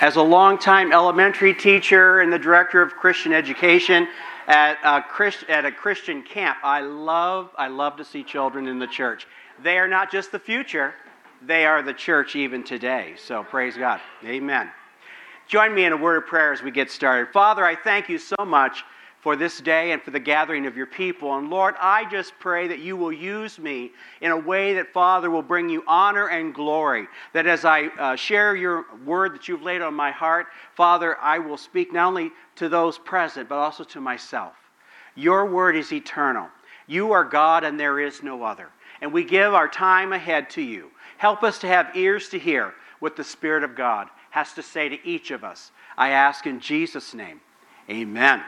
As a longtime elementary teacher and the director of Christian education at a Christian camp, I love to see children in the church. They are not just the future, they are the church even today. So praise God. Amen. Join me in a word of prayer as we get started. Father, I thank you so much for this day and for the gathering of your people. And Lord, I just pray that you will use me in a way that, Father, will bring you honor and glory. That as I share your word that you've laid on my heart, Father, I will speak not only to those present, but also to myself. Your word is eternal. You are God and there is no other. And we give our time ahead to you. Help us to have ears to hear what the Spirit of God has to say to each of us. I ask in Jesus' name, amen.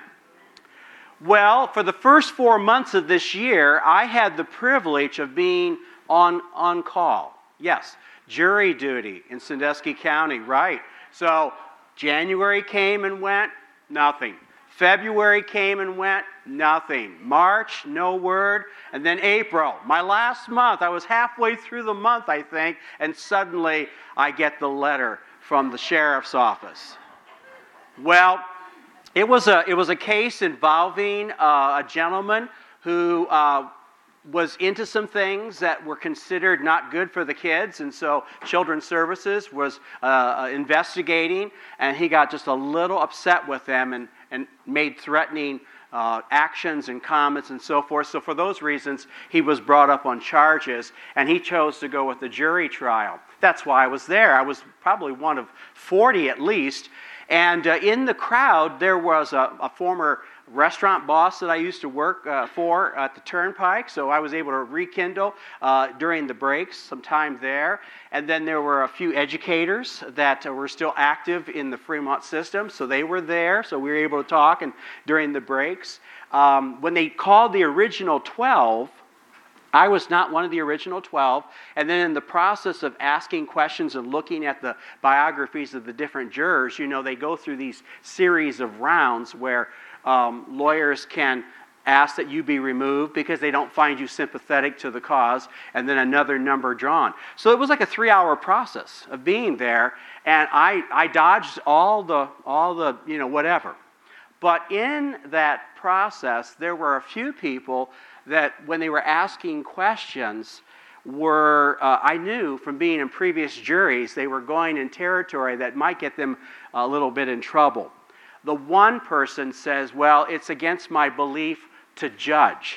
Well, for the first 4 months of this year, I had the privilege of being on call. Yes, jury duty in Sandusky County, right. So January came and went, nothing. February came and went, nothing. March, no word. And then April, my last month, I was halfway through the month, I think, and suddenly I get the letter from the sheriff's office. Well, it was a case involving a gentleman who was into some things that were considered not good for the kids, and so Children's Services was investigating, and he got just a little upset with them and made threatening actions and comments and so forth. So for those reasons, he was brought up on charges, and he chose to go with the jury trial. That's why I was there. I was probably one of 40 at least. And in the crowd, there was a former restaurant boss that I used to work for at the Turnpike, so I was able to rekindle during the breaks, some time there. And then there were a few educators that were still active in the Fremont system, so they were there, so we were able to talk and during the breaks. When they called the original 12, I was not one of the original 12, and then in the process of asking questions and looking at the biographies of the different jurors, you know, they go through these series of rounds where lawyers can ask that you be removed because they don't find you sympathetic to the cause, and then another number drawn. So it was like a 3-hour process of being there, and I dodged all the whatever. But in that process, there were a few people that when they were asking questions were, I knew from being in previous juries, they were going in territory that might get them a little bit in trouble. The one person says, well, it's against my belief to judge.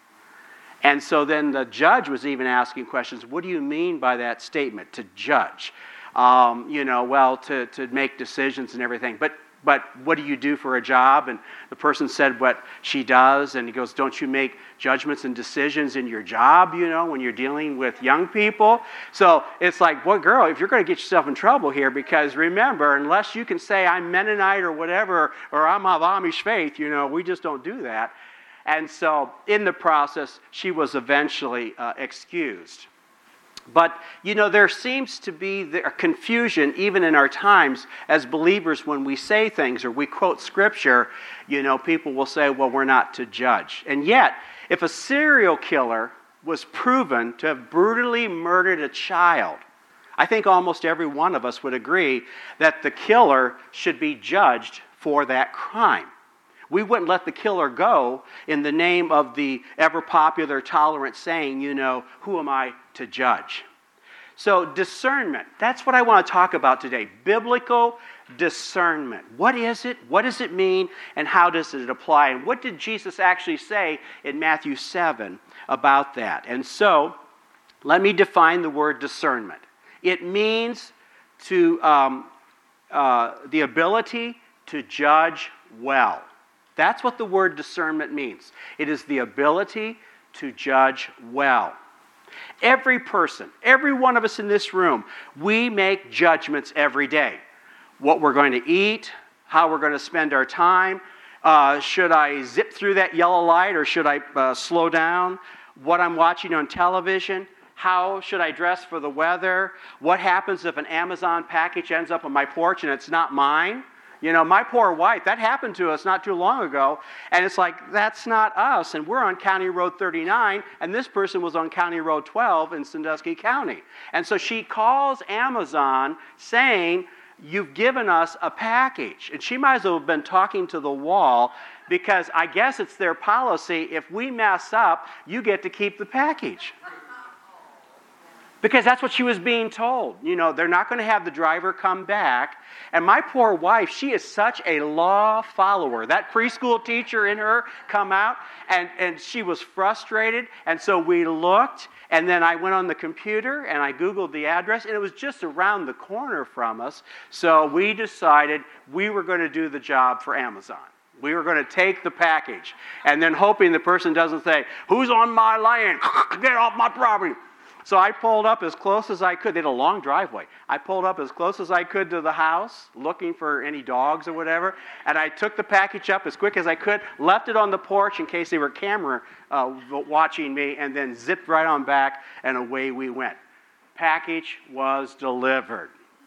And so then the judge was even asking questions, what do you mean by that statement, to judge? To make decisions and everything. But what do you do for a job? And the person said what she does, and he goes, don't you make judgments and decisions in your job, when you're dealing with young people? So it's like, boy, girl, if you're going to get yourself in trouble here, because remember, unless you can say I'm Mennonite or whatever, or I'm of Amish faith, we just don't do that. And so in the process, she was eventually excused. But, there seems to be a confusion even in our times as believers when we say things or we quote Scripture, people will say, well, we're not to judge. And yet, if a serial killer was proven to have brutally murdered a child, I think almost every one of us would agree that the killer should be judged for that crime. We wouldn't let the killer go in the name of the ever-popular tolerant saying, who am I to judge? So discernment, that's what I want to talk about today. Biblical discernment. What is it? What does it mean? And how does it apply? And what did Jesus actually say in Matthew 7 about that? And so, let me define the word discernment. It means the ability to judge well. That's what the word discernment means. It is the ability to judge well. Every person, every one of us in this room, we make judgments every day. What we're going to eat, how we're going to spend our time. Should I zip through that yellow light or should I slow down? What I'm watching on television. How should I dress for the weather? What happens if an Amazon package ends up on my porch and it's not mine? My poor wife, that happened to us not too long ago, and it's like, that's not us, and we're on County Road 39, and this person was on County Road 12 in Sandusky County. And so she calls Amazon saying, you've given us a package. And she might as well have been talking to the wall, because I guess it's their policy, if we mess up, you get to keep the package. Because that's what she was being told. You know, they're not going to have the driver come back. And my poor wife, she is such a law follower. That preschool teacher in her come out, and she was frustrated. And so we looked, and then I went on the computer, and I Googled the address, and it was just around the corner from us. So we decided we were going to do the job for Amazon. We were going to take the package, and then hoping the person doesn't say, "Who's on my land? Get off my property." So I pulled up as close as I could. They had a long driveway. I pulled up as close as I could to the house, looking for any dogs or whatever, and I took the package up as quick as I could, left it on the porch in case they were camera watching me, and then zipped right on back, and away we went. Package was delivered.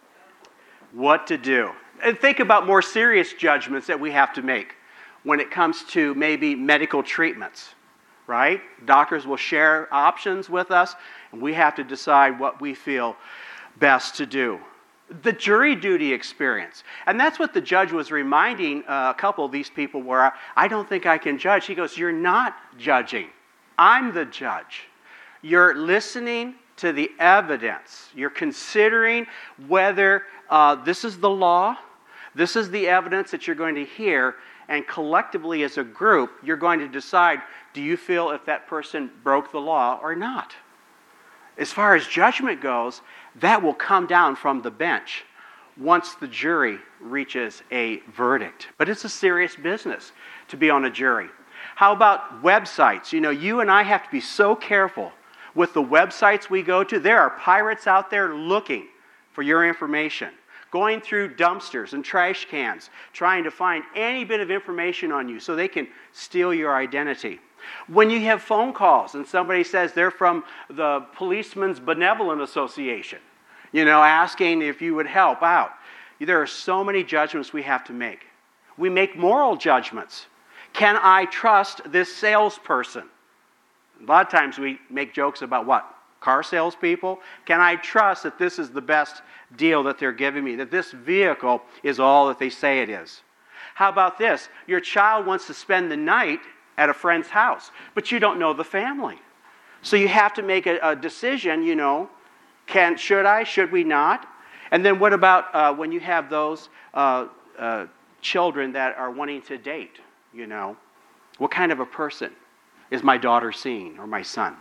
What to do? And think about more serious judgments that we have to make when it comes to maybe medical treatments, right? Doctors will share options with us, and we have to decide what we feel best to do. The jury duty experience. And that's what the judge was reminding a couple of these people where I don't think I can judge. He goes, "You're not judging. I'm the judge. You're listening to the evidence. You're considering whether this is the law, this is the evidence that you're going to hear, and collectively as a group, you're going to decide, do you feel if that person broke the law or not?" As far as judgment goes, that will come down from the bench once the jury reaches a verdict. But it's a serious business to be on a jury. How about websites? You know, you and I have to be so careful with the websites we go to. There are pirates out there looking for your information, going through dumpsters and trash cans, trying to find any bit of information on you so they can steal your identity. When you have phone calls and somebody says they're from the Policemen's Benevolent Association, you know, asking if you would help out. There are so many judgments we have to make. We make moral judgments. Can I trust this salesperson? A lot of times we make jokes about what? Car salespeople? Can I trust that this is the best deal that they're giving me? That this vehicle is all that they say it is? How about this? Your child wants to spend the night at a friend's house, but you don't know the family. So you have to make a decision, you know, should we not? And then what about when you have those children that are wanting to date, you know? What kind of a person is my daughter seeing, or my son?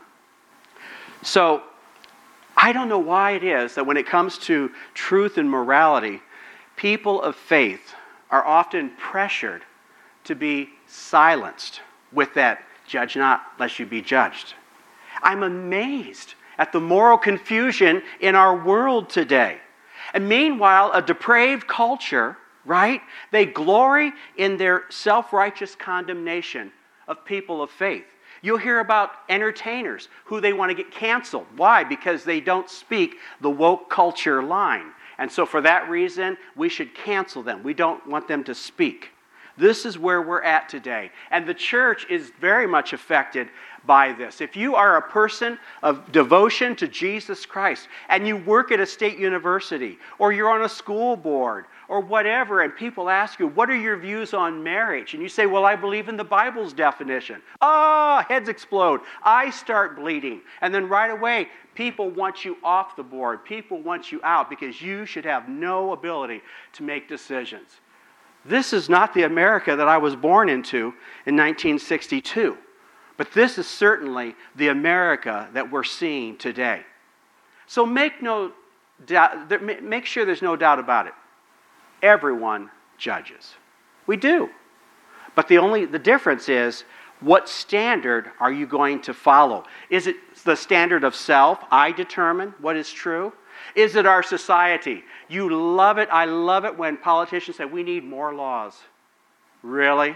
So I don't know why it is that when it comes to truth and morality, people of faith are often pressured to be silenced with that, "Judge not, lest you be judged." I'm amazed at the moral confusion in our world today. And meanwhile, a depraved culture, right? They glory in their self-righteous condemnation of people of faith. You'll hear about entertainers who they want to get canceled. Why? Because they don't speak the woke culture line. And so for that reason, we should cancel them. We don't want them to speak. This is where we're at today. And the church is very much affected by this. If you are a person of devotion to Jesus Christ and you work at a state university or you're on a school board or whatever, and people ask you, what are your views on marriage? And you say, well, I believe in the Bible's definition. Heads explode. Eyes start bleeding. And then right away, people want you off the board. People want you out because you should have no ability to make decisions. This is not the America that I was born into in 1962. But this is certainly the America that we're seeing today. So make sure there's no doubt about it. Everyone judges. We do. But the difference is, what standard are you going to follow? Is it the standard of self? I determine what is true. Is it our society? You love it. I love it when politicians say we need more laws. Really?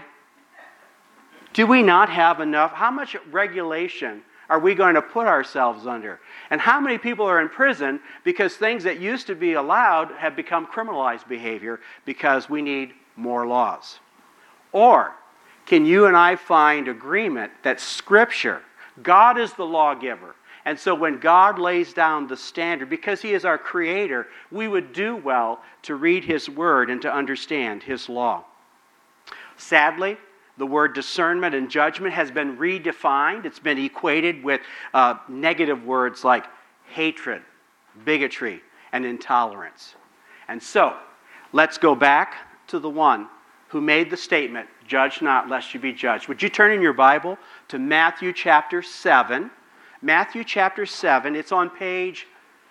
Do we not have enough? How much regulation are we going to put ourselves under? And how many people are in prison because things that used to be allowed have become criminalized behavior because we need more laws? Or can you and I find agreement that Scripture, God is the lawgiver, And so when God lays down the standard, because He is our Creator, we would do well to read His Word and to understand His law. Sadly, the word discernment and judgment has been redefined. It's been equated with negative words like hatred, bigotry, and intolerance. And so, let's go back to the one who made the statement, "Judge not, lest you be judged." Would you turn in your Bible to Matthew chapter 7? Matthew chapter 7, it's on page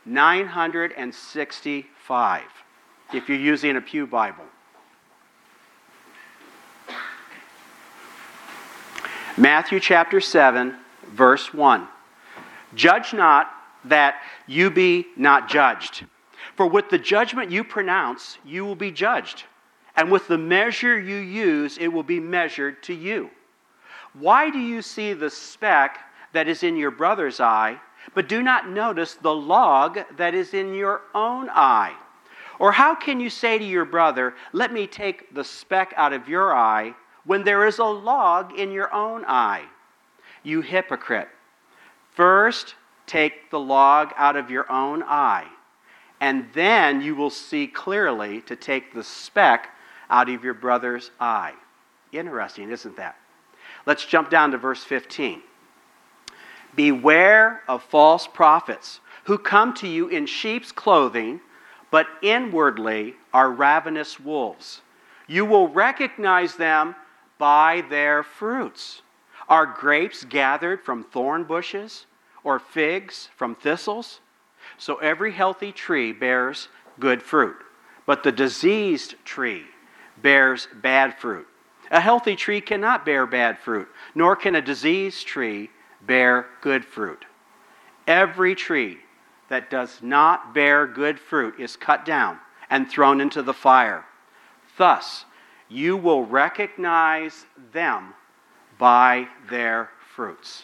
965, if you're using a Pew Bible. Matthew chapter 7, verse 1. "Judge not, that you be not judged. For with the judgment you pronounce, you will be judged. And with the measure you use, it will be measured to you. Why do you see the speck that is in your brother's eye, but do not notice the log that is in your own eye? Or how can you say to your brother, 'Let me take the speck out of your eye,' when there is a log in your own eye? You hypocrite. First, take the log out of your own eye, and then you will see clearly to take the speck out of your brother's eye." Interesting, isn't that? Let's jump down to verse 15. "Beware of false prophets who come to you in sheep's clothing, but inwardly are ravenous wolves. You will recognize them by their fruits. Are grapes gathered from thorn bushes, or figs from thistles? So every healthy tree bears good fruit, but the diseased tree bears bad fruit. A healthy tree cannot bear bad fruit, nor can a diseased tree bear good fruit. Every tree that does not bear good fruit is cut down and thrown into the fire. Thus, you will recognize them by their fruits."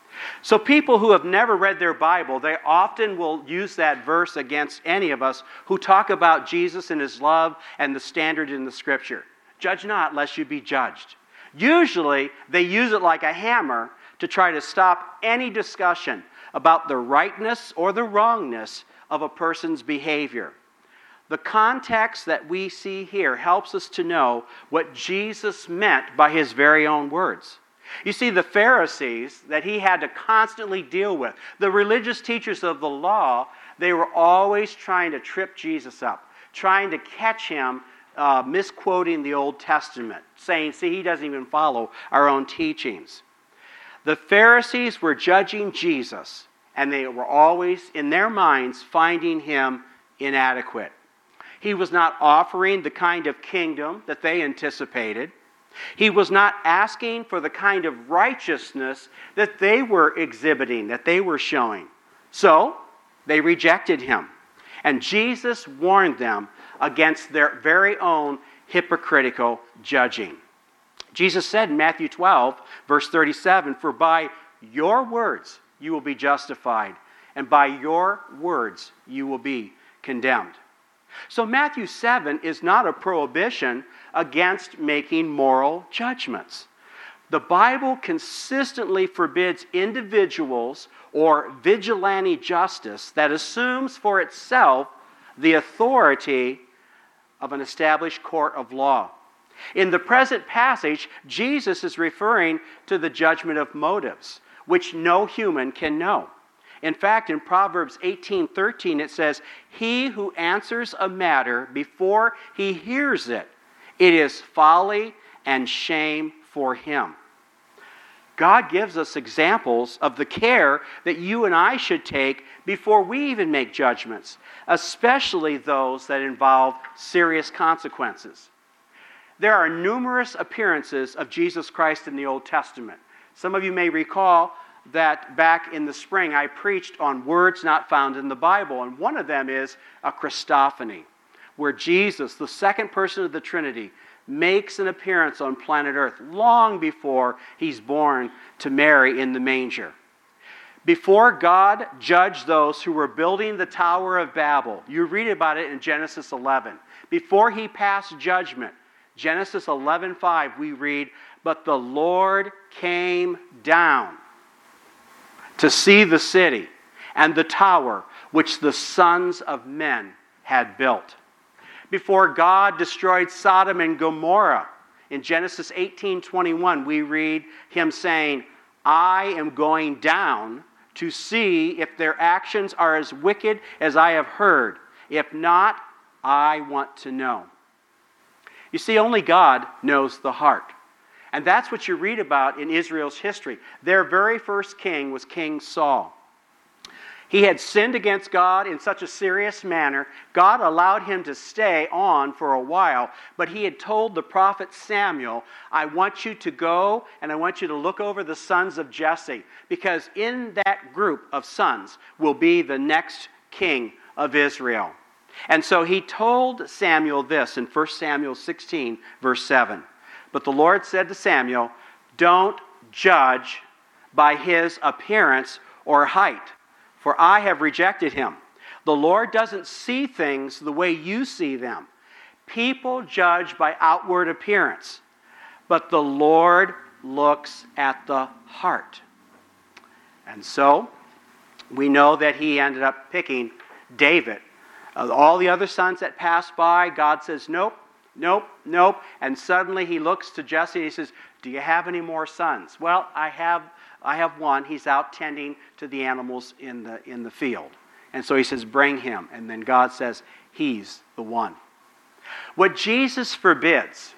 So people who have never read their Bible, they often will use that verse against any of us who talk about Jesus and His love and the standard in the Scripture. Judge not, lest you be judged. Usually, they use it like a hammer to try to stop any discussion about the rightness or the wrongness of a person's behavior. The context that we see here helps us to know what Jesus meant by His very own words. You see, the Pharisees that He had to constantly deal with, the religious teachers of the law, they were always trying to trip Jesus up, trying to catch Him misquoting the Old Testament, saying, "See, He doesn't even follow our own teachings." The Pharisees were judging Jesus, and they were always, in their minds, finding Him inadequate. He was not offering the kind of kingdom that they anticipated. He was not asking for the kind of righteousness that they were exhibiting, that they were showing. So, they rejected Him. And Jesus warned them against their very own hypocritical judging. Jesus said in Matthew 12, verse 37, "For by your words you will be justified, and by your words you will be condemned." So Matthew 7 is not a prohibition against making moral judgments. The Bible consistently forbids individuals or vigilante justice that assumes for itself the authority of an established court of law. In the present passage, Jesus is referring to the judgment of motives, which no human can know. In fact, in Proverbs 18:13, it says, "He who answers a matter before he hears it, it is folly and shame for him." God gives us examples of the care that you and I should take before we even make judgments, especially those that involve serious consequences. There are numerous appearances of Jesus Christ in the Old Testament. Some of you may recall that back in the spring I preached on words not found in the Bible, and one of them is a Christophany, where Jesus, the second person of the Trinity, makes an appearance on planet Earth long before He's born to Mary in the manger. Before God judged those who were building the Tower of Babel, you read about it in Genesis 11. Before He passed judgment, Genesis 11:5, we read, "But the Lord came down to see the city and the tower which the sons of men had built. Before God destroyed Sodom and Gomorrah, in Genesis 18:21, we read him saying, I am going down to see if their actions are as wicked as I have heard. If not, I want to know. You see, only God knows the heart. And that's what you read about in Israel's history. Their very first king was King Saul. He had sinned against God in such a serious manner, God allowed him to stay on for a while, but he had told the prophet Samuel, I want you to go and I want you to look over the sons of Jesse, because in that group of sons will be the next king of Israel. And so he told Samuel this in 1 Samuel 16, verse 7. But the Lord said to Samuel, don't judge by his appearance or height, for I have rejected him. The Lord doesn't see things the way you see them. People judge by outward appearance, but the Lord looks at the heart. And so, we know that he ended up picking David. All the other sons that passed by, God says, nope, nope, nope. And suddenly he looks to Jesse and he says, do you have any more sons? Well, I have one. He's out tending to the animals in the field. And so he says, bring him. And then God says, he's the one. What Jesus forbids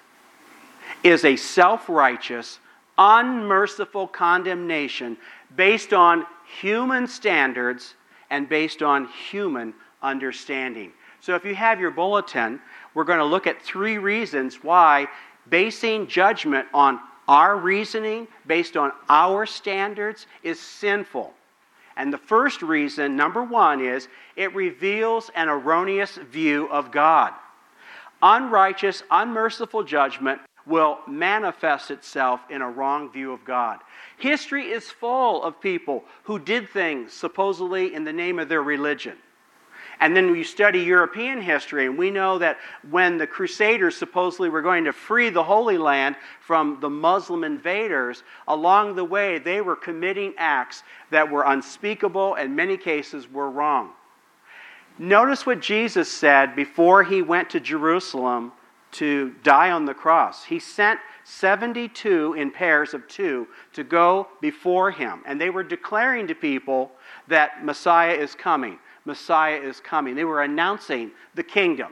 is a self-righteous, unmerciful condemnation based on human standards and based on human understanding. So if you have your bulletin, we're going to look at 3 reasons why basing judgment on our reasoning based on our standards is sinful. And the first reason, number 1, is it reveals an erroneous view of God. Unrighteous, unmerciful judgment will manifest itself in a wrong view of God. History is full of people who did things supposedly in the name of their religion. And then we study European history, and we know that when the Crusaders supposedly were going to free the Holy Land from the Muslim invaders, along the way they were committing acts that were unspeakable and in many cases were wrong. Notice what Jesus said before he went to Jerusalem to die on the cross. He sent 72 in pairs of 2 to go before him, and they were declaring to people that Messiah is coming. Messiah is coming. They were announcing the kingdom.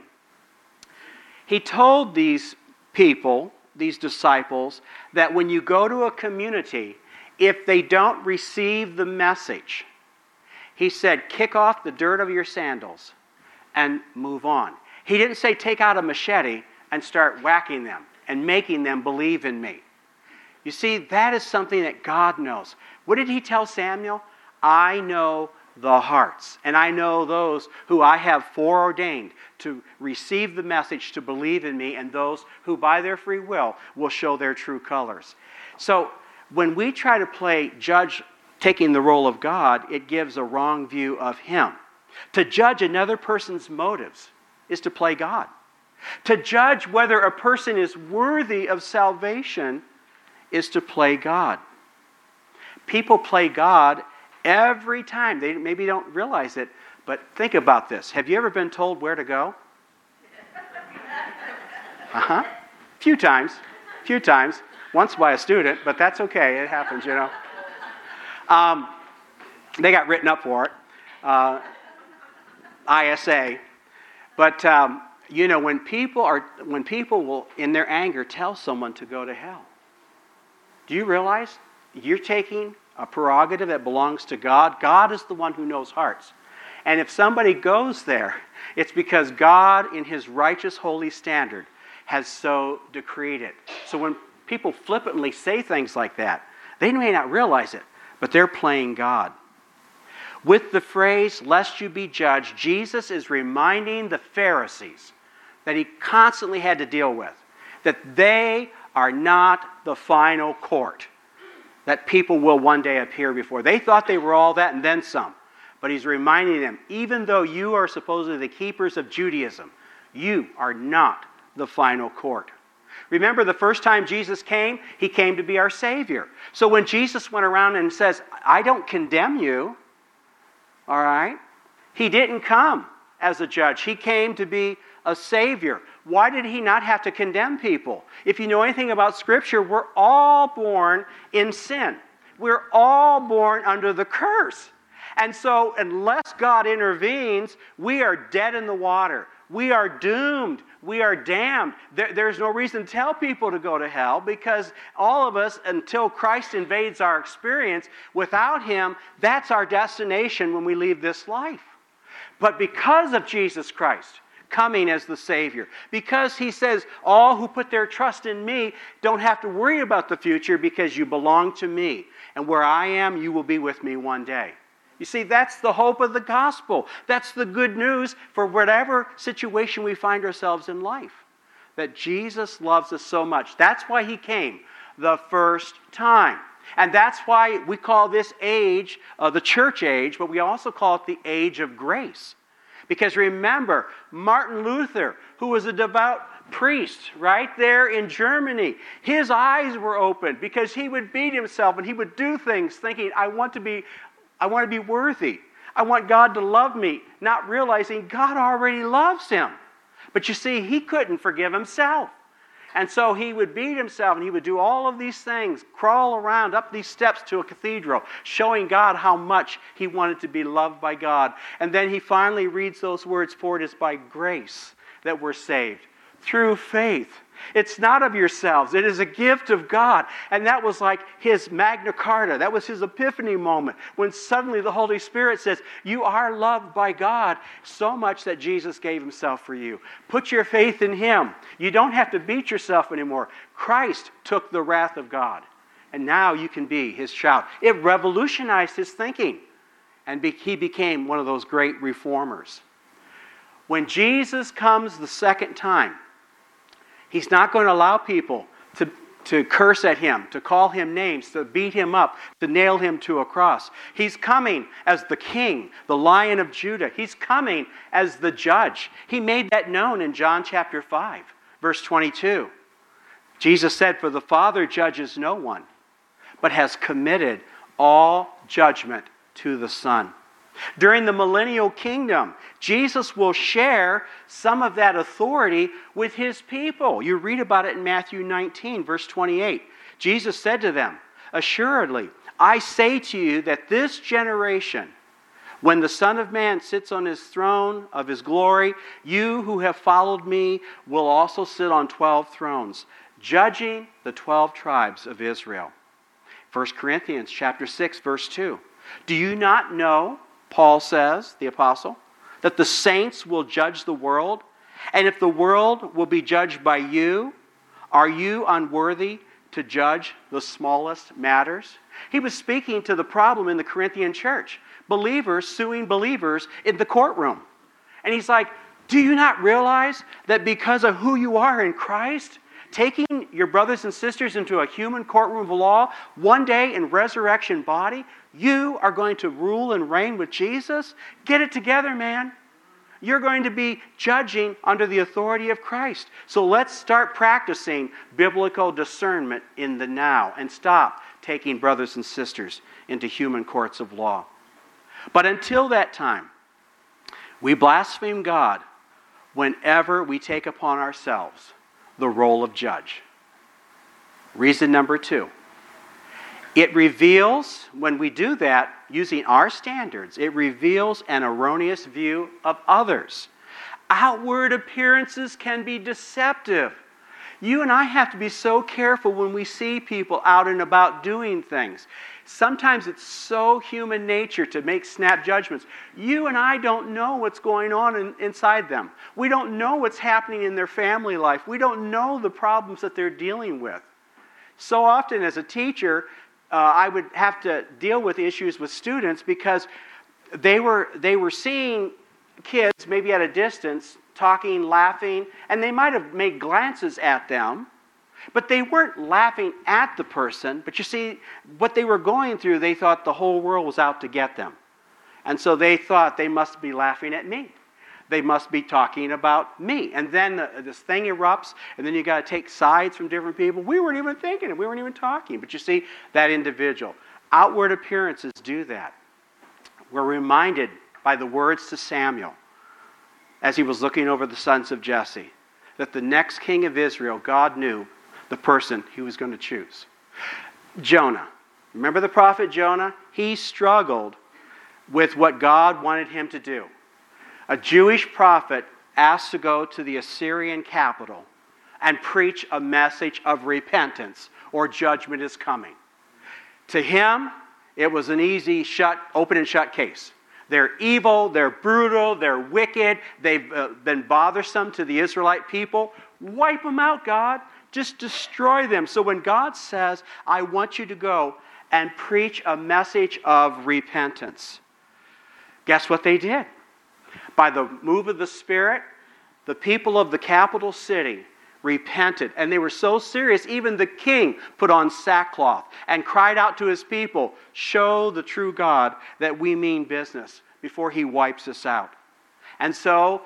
He told these people, these disciples, that when you go to a community, if they don't receive the message, he said, kick off the dirt of your sandals and move on. He didn't say take out a machete and start whacking them and making them believe in me. You see, that is something that God knows. What did he tell Samuel? I know the hearts, and I know those who I have foreordained to receive the message, to believe in me, and those who by their free will show their true colors. So when we try to play judge taking the role of God, it gives a wrong view of him. To judge another person's motives is to play God. To judge whether a person is worthy of salvation is to play God. People play God every time. They maybe don't realize it, but think about this. Have you ever been told where to go? Few times. Once by a student, but that's okay. It happens, you know. They got written up for it. ISA. But, you know, when people will, in their anger, tell someone to go to hell, do you realize you're taking a prerogative that belongs to God? God is the one who knows hearts. And if somebody goes there, it's because God, in his righteous, holy standard, has so decreed it. So when people flippantly say things like that, they may not realize it, but they're playing God. With the phrase, lest you be judged, Jesus is reminding the Pharisees that he constantly had to deal with, that they are not the final court that people will one day appear before. They thought they were all that and then some. But he's reminding them, even though you are supposedly the keepers of Judaism, you are not the final court. Remember, the first time Jesus came, he came to be our Savior. So when Jesus went around and says, I don't condemn you, All right? He didn't come as a judge. He came to be a Savior. Why did he not have to condemn people? If you know anything about Scripture, we're all born in sin. We're all born under the curse. And so unless God intervenes, we are dead in the water. We are doomed. We are damned. There's no reason to tell people to go to hell, because all of us, until Christ invades our experience, without him, that's our destination when we leave this life. But because of Jesus Christ coming as the Savior, because he says, all who put their trust in me don't have to worry about the future because you belong to me. And where I am, you will be with me one day. You see, that's the hope of the gospel. That's the good news for whatever situation we find ourselves in life. That Jesus loves us so much. That's why he came the first time. And that's why we call this age the church age, but we also call it the age of grace. Because remember, Martin Luther, who was a devout priest right there in Germany, his eyes were opened because he would beat himself and he would do things thinking, I want to be worthy. I want God to love me, not realizing God already loves him. But you see, he couldn't forgive himself. And so he would beat himself and he would do all of these things, crawl around up these steps to a cathedral, showing God how much he wanted to be loved by God. And then he finally reads those words, for it is by grace that we're saved, through faith. It's not of yourselves. It is a gift of God. And that was like his Magna Carta. That was his epiphany moment when suddenly the Holy Spirit says, you are loved by God so much that Jesus gave himself for you. Put your faith in him. You don't have to beat yourself anymore. Christ took the wrath of God. And now you can be his child. It revolutionized his thinking. And he became one of those great reformers. When Jesus comes the second time, he's not going to allow people to curse at him, to call him names, to beat him up, to nail him to a cross. He's coming as the king, the Lion of Judah. He's coming as the judge. He made that known in John chapter 5, verse 22. Jesus said, for the Father judges no one, but has committed all judgment to the Son. During the millennial kingdom, Jesus will share some of that authority with his people. You read about it in Matthew 19, verse 28. Jesus said to them, assuredly, I say to you that this generation, when the Son of Man sits on his throne of his glory, you who have followed me will also sit on 12 thrones, judging the 12 tribes of Israel. 1 Corinthians chapter 6, verse 2. Do you not know, Paul says, the apostle, that the saints will judge the world? And if the world will be judged by you, are you unworthy to judge the smallest matters? He was speaking to the problem in the Corinthian church. Believers suing believers in the courtroom. And he's like, do you not realize that because of who you are in Christ, taking your brothers and sisters into a human courtroom of law, one day in resurrection body, you are going to rule and reign with Jesus? Get it together, man. You're going to be judging under the authority of Christ. So let's start practicing biblical discernment in the now and stop taking brothers and sisters into human courts of law. But until that time, we blaspheme God whenever we take upon ourselves the role of judge. Reason number 2. It reveals, when we do that, using our standards, it reveals an erroneous view of others. Outward appearances can be deceptive. You and I have to be so careful when we see people out and about doing things. Sometimes it's so human nature to make snap judgments. You and I don't know what's going on inside them. We don't know what's happening in their family life. We don't know the problems that they're dealing with. So often as a teacher, I would have to deal with issues with students because they were seeing kids maybe at a distance, talking, laughing, and they might have made glances at them, but they weren't laughing at the person. But you see, what they were going through, they thought the whole world was out to get them. And so they thought they must be laughing at me. They must be talking about me. And then this thing erupts, and then you got to take sides from different people. We weren't even thinking it. We weren't even talking. But you see, that individual. Outward appearances do that. we're reminded by the words to Samuel as he was looking over the sons of Jesse that the next king of Israel, God knew the person he was going to choose. Jonah. Remember the prophet Jonah? He struggled with what God wanted him to do. A Jewish prophet asked to go to the Assyrian capital and preach a message of repentance or judgment is coming. To him, it was an easy open and shut case. They're evil, they're brutal, they're wicked, they've been bothersome to the Israelite people. Wipe them out, God. Just destroy them. So when God says, I want you to go and preach a message of repentance, guess what they did? By the move of the Spirit, the people of the capital city repented. And they were so serious, even the king put on sackcloth and cried out to his people, show the true God that we mean business before he wipes us out. And so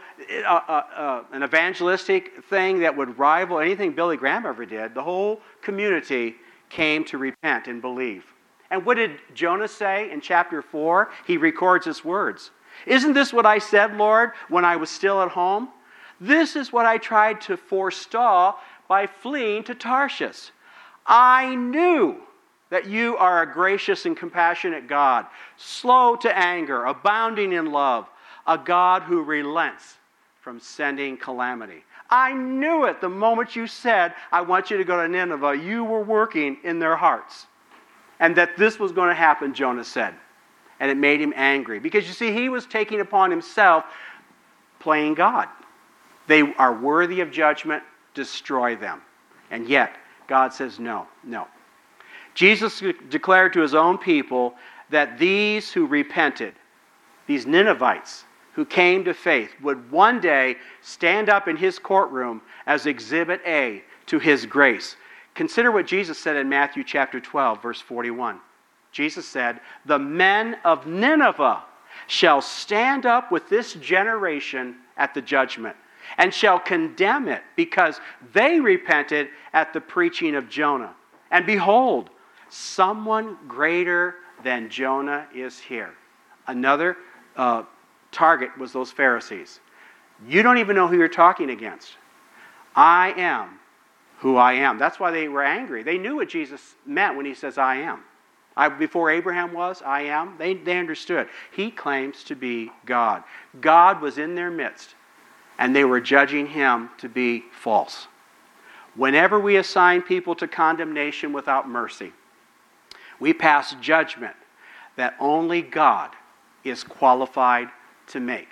an evangelistic thing that would rival anything Billy Graham ever did, the whole community came to repent and believe. And what did Jonah say in chapter 4? He records his words. Isn't this what I said, Lord, when I was still at home? This is what I tried to forestall by fleeing to Tarshish. I knew that you are a gracious and compassionate God, slow to anger, abounding in love, a God who relents from sending calamity. I knew it the moment you said, I want you to go to Nineveh. You were working in their hearts. And that this was going to happen, Jonah said. And it made him angry. Because you see, he was taking upon himself playing God. They are worthy of judgment, destroy them. And yet, God says, no. Jesus declared to his own people that these who repented, these Ninevites who came to faith, would one day stand up in his courtroom as Exhibit A to his grace. Consider what Jesus said in Matthew chapter 12, verse 41. Jesus said, the men of Nineveh shall stand up with this generation at the judgment and shall condemn it because they repented at the preaching of Jonah. And behold, someone greater than Jonah is here. Another target was those Pharisees. You don't even know who you're talking against. I am who I am. That's why they were angry. They knew what Jesus meant when he says, I am. Before Abraham was, I am. They understood. He claims to be God. God was in their midst, and they were judging him to be false. Whenever we assign people to condemnation without mercy, we pass judgment that only God is qualified to make.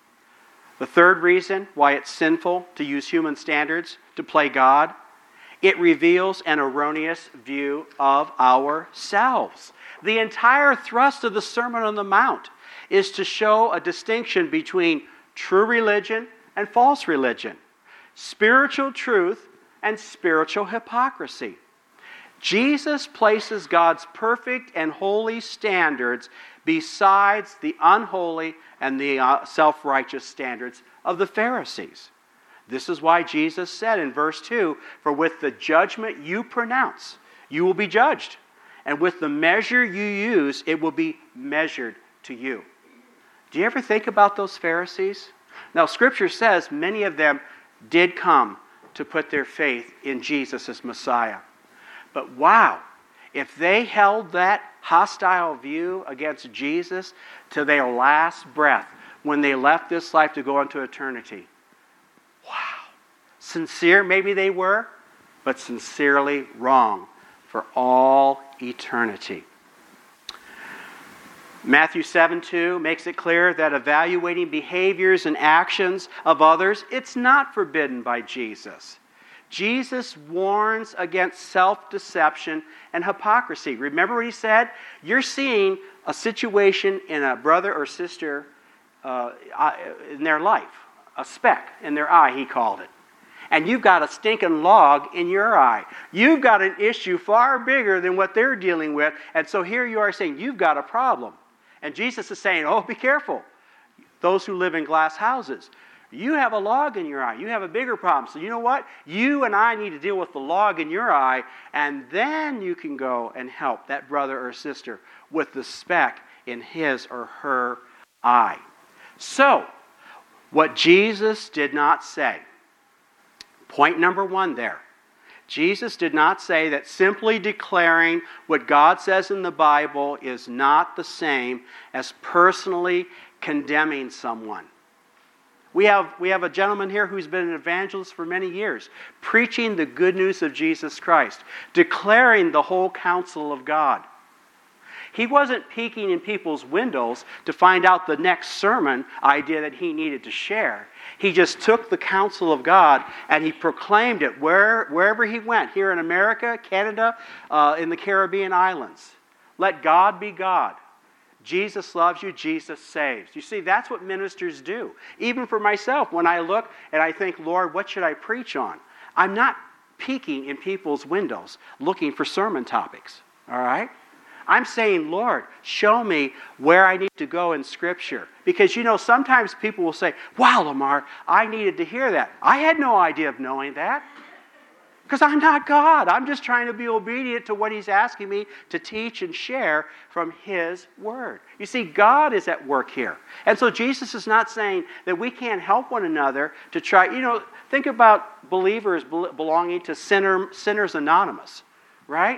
The third reason why it's sinful to use human standards to play God, it reveals an erroneous view of ourselves. The entire thrust of the Sermon on the Mount is to show a distinction between true religion and false religion, spiritual truth and spiritual hypocrisy. Jesus places God's perfect and holy standards besides the unholy and the self-righteous standards of the Pharisees. This is why Jesus said in verse 2, for with the judgment you pronounce, you will be judged. And with the measure you use, it will be measured to you. Do you ever think about those Pharisees? Now, Scripture says many of them did come to put their faith in Jesus as Messiah. But wow, if they held that hostile view against Jesus to their last breath when they left this life to go into eternity, wow. Sincere, maybe they were, but sincerely wrong for all eternity. Matthew 7:2 makes it clear that evaluating behaviors and actions of others, it's not forbidden by Jesus. Jesus warns against self-deception and hypocrisy. Remember what he said? You're seeing a situation in a brother or sister in their life, a speck in their eye, he called it. And you've got a stinking log in your eye. You've got an issue far bigger than what they're dealing with. And so here you are saying, you've got a problem. And Jesus is saying, oh, be careful. Those who live in glass houses, you have a log in your eye. You have a bigger problem. So you know what? You and I need to deal with the log in your eye, and then you can go and help that brother or sister with the speck in his or her eye. So, what Jesus did not say, point number one there, Jesus did not say that simply declaring what God says in the Bible is not the same as personally condemning someone. We have a gentleman here who's been an evangelist for many years, preaching the good news of Jesus Christ, declaring the whole counsel of God. He wasn't peeking in people's windows to find out the next sermon idea that he needed to share. He just took the counsel of God and he proclaimed it wherever he went, here in America, Canada, in the Caribbean islands. Let God be God. Jesus loves you, Jesus saves. You see, that's what ministers do. Even for myself, when I look and I think, Lord, what should I preach on? I'm not peeking in people's windows looking for sermon topics, all right? I'm saying, Lord, show me where I need to go in Scripture. Because, sometimes people will say, wow, Lamar, I needed to hear that. I had no idea of knowing that. Because I'm not God. I'm just trying to be obedient to what He's asking me to teach and share from His Word. You see, God is at work here. And so Jesus is not saying that we can't help one another to try. Think about believers belonging to Sinners Anonymous, right?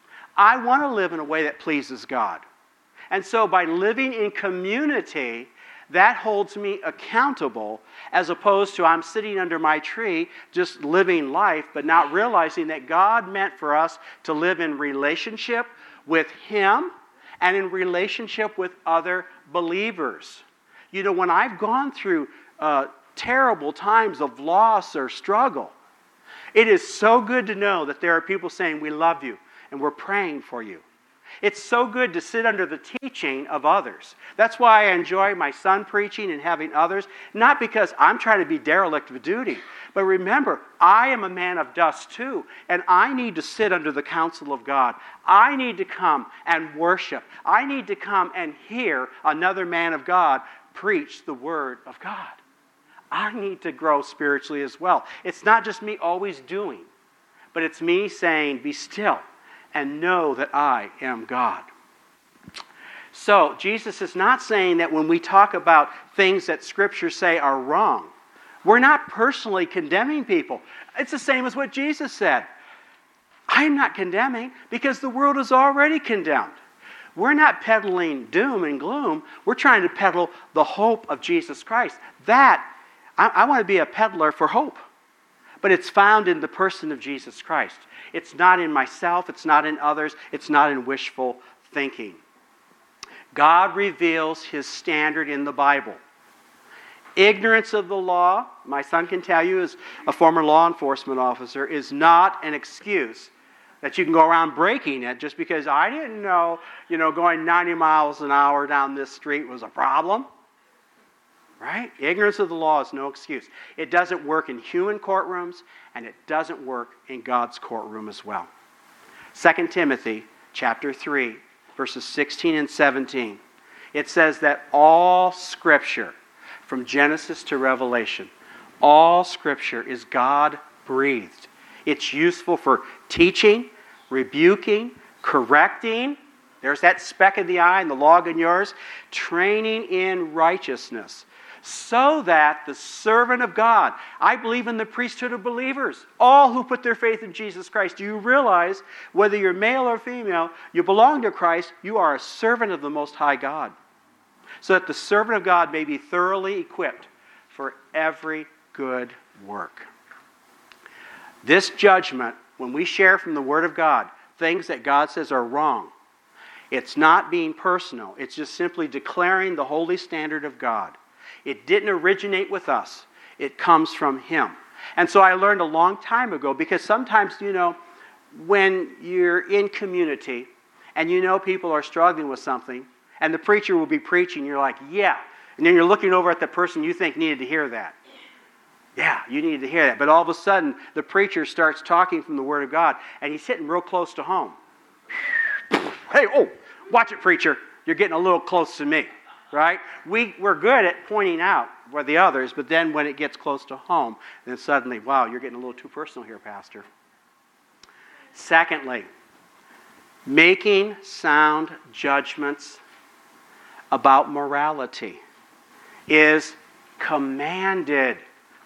I want to live in a way that pleases God. And so by living in community, that holds me accountable as opposed to I'm sitting under my tree just living life but not realizing that God meant for us to live in relationship with Him and in relationship with other believers. When I've gone through terrible times of loss or struggle, it is so good to know that there are people saying, we love you. And we're praying for you. It's so good to sit under the teaching of others. That's why I enjoy my son preaching and having others. Not because I'm trying to be derelict of duty. But remember, I am a man of dust too. And I need to sit under the counsel of God. I need to come and worship. I need to come and hear another man of God preach the Word of God. I need to grow spiritually as well. It's not just me always doing. But it's me saying, be still. And know that I am God. So, Jesus is not saying that when we talk about things that Scripture say are wrong, we're not personally condemning people. It's the same as what Jesus said. I'm not condemning because the world is already condemned. We're not peddling doom and gloom. We're trying to peddle the hope of Jesus Christ. I want to be a peddler for hope. But it's found in the person of Jesus Christ. It's not in myself. It's not in others. It's not in wishful thinking. God reveals His standard in the Bible. Ignorance of the law, my son can tell you as a former law enforcement officer, is not an excuse that you can go around breaking it just because I didn't know, going 90 miles an hour down this street was a problem. Right? Ignorance of the law is no excuse. It doesn't work in human courtrooms, and it doesn't work in God's courtroom as well. 2 Timothy chapter 3, verses 16 and 17. It says that all Scripture, from Genesis to Revelation, all Scripture is God-breathed. It's useful for teaching, rebuking, correcting. There's that speck in the eye and the log in yours. Training in righteousness. So that the servant of God, I believe in the priesthood of believers, all who put their faith in Jesus Christ. Do you realize, whether you're male or female, you belong to Christ, you are a servant of the Most High God. So that the servant of God may be thoroughly equipped for every good work. This judgment, when we share from the Word of God, things that God says are wrong, it's not being personal. It's just simply declaring the holy standard of God. It didn't originate with us. It comes from Him. And so I learned a long time ago, because sometimes, when you're in community and people are struggling with something, and the preacher will be preaching, you're like, yeah. And then you're looking over at the person you think needed to hear that. Yeah, you needed to hear that. But all of a sudden, the preacher starts talking from the Word of God, and he's hitting real close to home. Hey, watch it, preacher. You're getting a little close to me. Right? We're good at pointing out where the others, but then when it gets close to home, then suddenly, wow, you're getting a little too personal here, Pastor. Secondly, making sound judgments about morality is commanded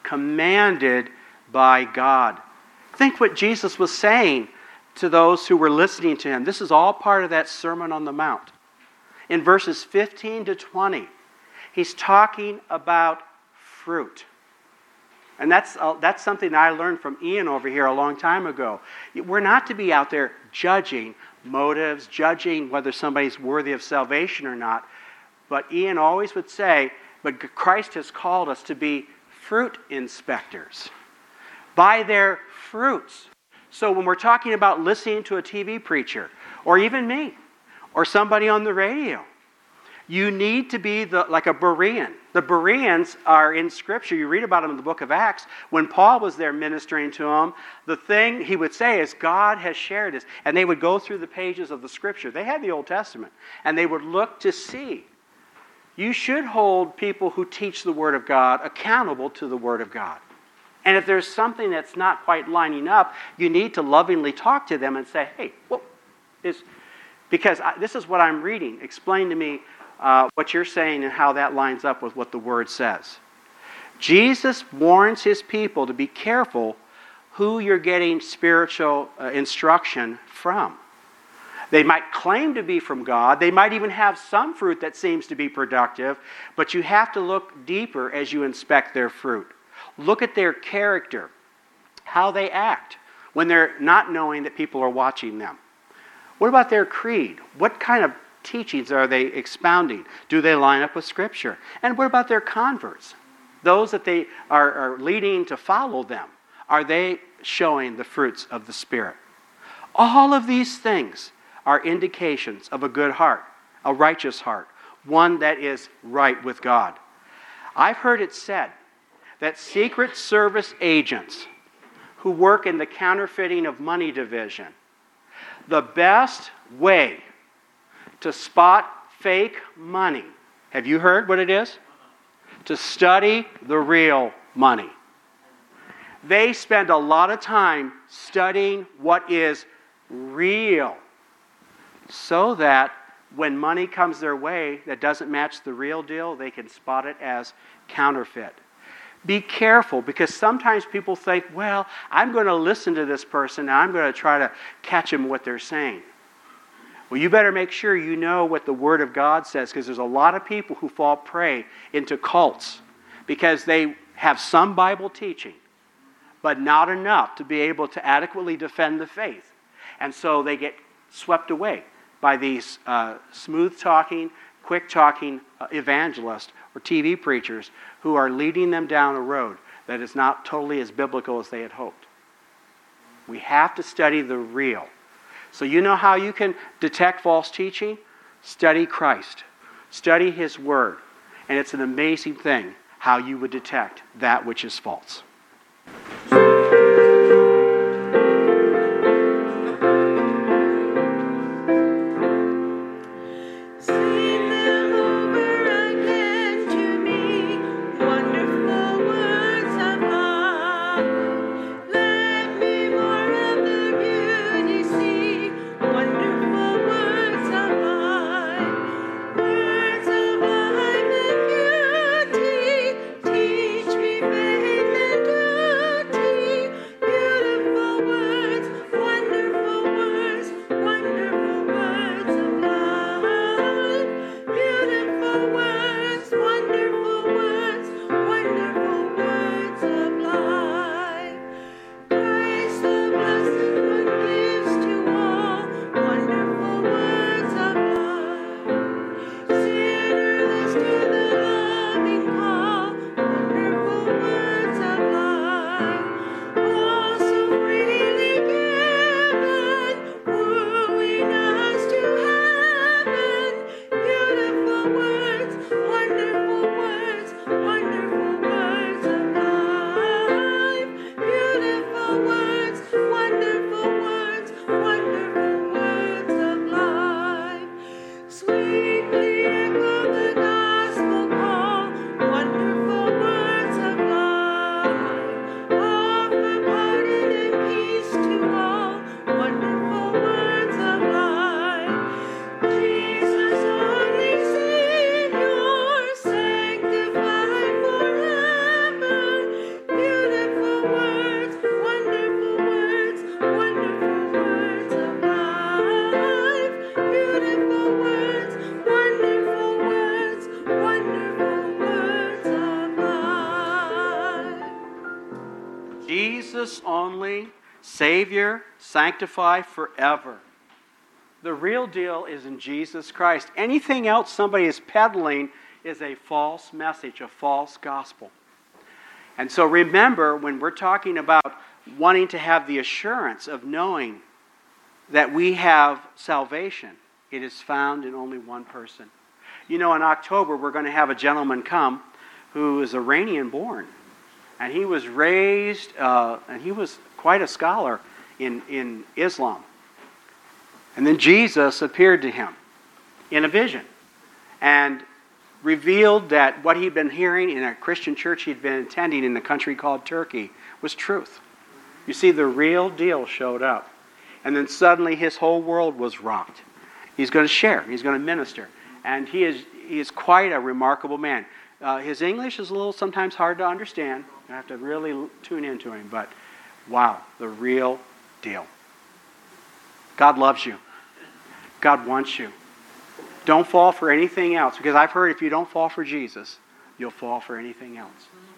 by God. Think what Jesus was saying to those who were listening to him. This is all part of that Sermon on the Mount. In verses 15 to 20, he's talking about fruit. And that's something that I learned from Ian over here a long time ago. We're not to be out there judging motives, judging whether somebody's worthy of salvation or not. But Ian always would say, but Christ has called us to be fruit inspectors. By their fruits. So when we're talking about listening to a TV preacher, or even me, or somebody on the radio, you need to be like a Berean. The Bereans are in Scripture. You read about them in the book of Acts. When Paul was there ministering to them, the thing he would say is, God has shared this. And they would go through the pages of the Scripture. They had the Old Testament. And they would look to see. You should hold people who teach the Word of God accountable to the Word of God. And if there's something that's not quite lining up, you need to lovingly talk to them and say, hey, because this is what I'm reading. Explain to me what you're saying and how that lines up with what the Word says. Jesus warns his people to be careful who you're getting spiritual instruction from. They might claim to be from God. They might even have some fruit that seems to be productive, but you have to look deeper as you inspect their fruit. Look at their character, how they act when they're not knowing that people are watching them. What about their creed? What kind of teachings are they expounding? Do they line up with Scripture? And what about their converts? Those that they are leading to follow them. Are they showing the fruits of the Spirit? All of these things are indications of a good heart, a righteous heart, one that is right with God. I've heard it said that Secret Service agents who work in the counterfeiting of money division, the best way to spot fake money, have you heard what it is? To study the real money. They spend a lot of time studying what is real, so that when money comes their way that doesn't match the real deal, they can spot it as counterfeit. Be careful, because sometimes people think, well, I'm going to listen to this person and I'm going to try to catch them what they're saying. Well, you better make sure you know what the Word of God says, because there's a lot of people who fall prey into cults because they have some Bible teaching, but not enough to be able to adequately defend the faith. And so they get swept away by these smooth-talking, quick-talking evangelists or TV preachers who are leading them down a road that is not totally as biblical as they had hoped. We have to study the real. So you know how you can detect false teaching? Study Christ. Study His Word. And it's an amazing thing how you would detect that which is false. Teach me faith and Savior, sanctify forever. The real deal is in Jesus Christ. Anything else somebody is peddling is a false message, a false gospel. And so remember, when we're talking about wanting to have the assurance of knowing that we have salvation, it is found in only one person. You know, in October, we're going to have a gentleman come who is Iranian born. And he was raised, and he was quite a scholar in Islam. And then Jesus appeared to him in a vision and revealed that what he'd been hearing in a Christian church he'd been attending in a country called Turkey was truth. You see, the real deal showed up. And then suddenly his whole world was rocked. He's going to share. He's going to minister. And he is quite a remarkable man. His English is a little sometimes hard to understand. You have to really tune into him. But wow, the real deal. God loves you. God wants you. Don't fall for anything else. Because I've heard if you don't fall for Jesus, you'll fall for anything else.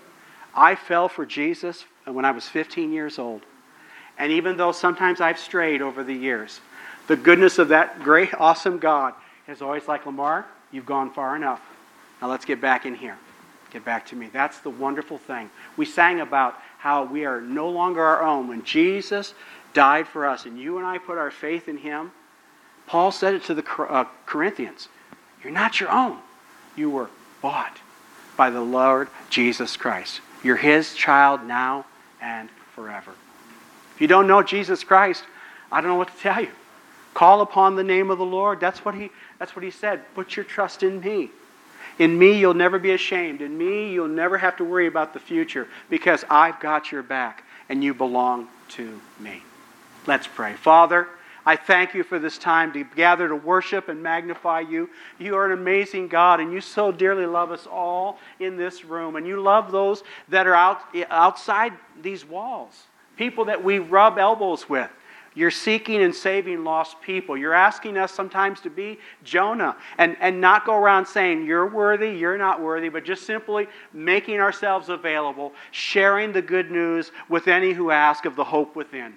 I fell for Jesus when I was 15 years old. And even though sometimes I've strayed over the years, the goodness of that great, awesome God is always like, Lamar, you've gone far enough. Now let's get back in here. Get back to me. That's the wonderful thing. We sang about how we are no longer our own. When Jesus died for us and you and I put our faith in Him, Paul said it to the Corinthians. You're not your own. You were bought by the Lord Jesus Christ. You're His child now and forever. If you don't know Jesus Christ, I don't know what to tell you. Call upon the name of the Lord. That's what he said. Put your trust in me. In me, you'll never be ashamed. In me, you'll never have to worry about the future because I've got your back and you belong to me. Let's pray. Father, I thank you for this time to gather to worship and magnify you. You are an amazing God, and you so dearly love us all in this room. And you love those that are outside these walls, people that we rub elbows with. You're seeking and saving lost people. You're asking us sometimes to be Jonah and not go around saying, you're worthy, you're not worthy, but just simply making ourselves available, sharing the good news with any who ask of the hope within.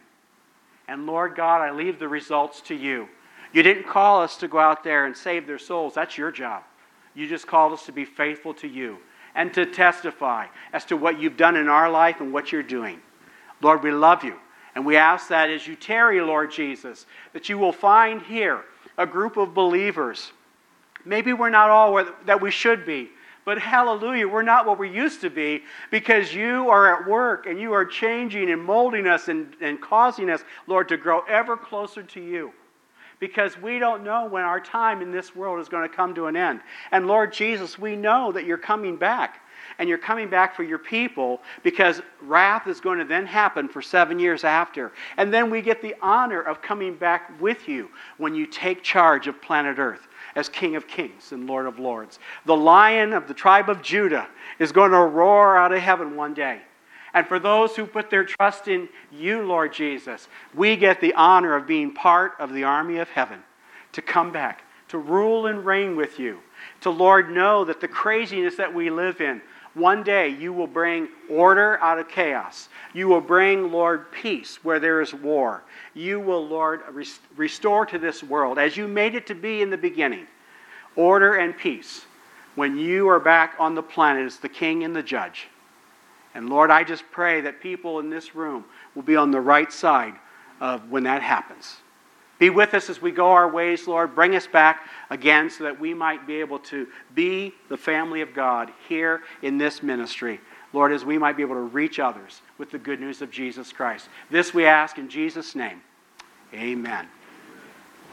And Lord God, I leave the results to you. You didn't call us to go out there and save their souls. That's your job. You just called us to be faithful to you and to testify as to what you've done in our life and what you're doing. Lord, we love you. And we ask that as you tarry, Lord Jesus, that you will find here a group of believers. Maybe we're not all that we should be, but hallelujah, we're not what we used to be because you are at work and you are changing and molding us and causing us, Lord, to grow ever closer to you. Because we don't know when our time in this world is going to come to an end. And Lord Jesus, we know that you're coming back. And you're coming back for your people because wrath is going to then happen for 7 years after. And then we get the honor of coming back with you when you take charge of planet Earth as King of Kings and Lord of Lords. The Lion of the tribe of Judah is going to roar out of heaven one day. And for those who put their trust in you, Lord Jesus, we get the honor of being part of the army of heaven to come back, to rule and reign with you, to, Lord, know that the craziness that we live in, one day you will bring order out of chaos. You will bring, Lord, peace where there is war. You will, Lord, restore to this world, as you made it to be in the beginning, order and peace when you are back on the planet as the king and the judge. And Lord, I just pray that people in this room will be on the right side of when that happens. Be with us as we go our ways, Lord. Bring us back again so that we might be able to be the family of God here in this ministry. Lord, as we might be able to reach others with the good news of Jesus Christ. This we ask in Jesus' name. Amen.